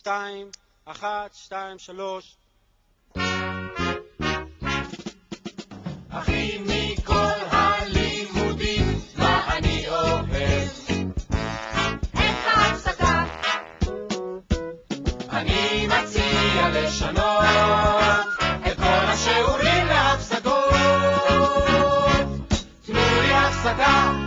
2, 1, 2, 3. הכי מכל הלימודים, מה אני אוהב? את ההפסקה. אני מציע לשנות את כל השיעורים להפסקות. תנו לי הפסקה.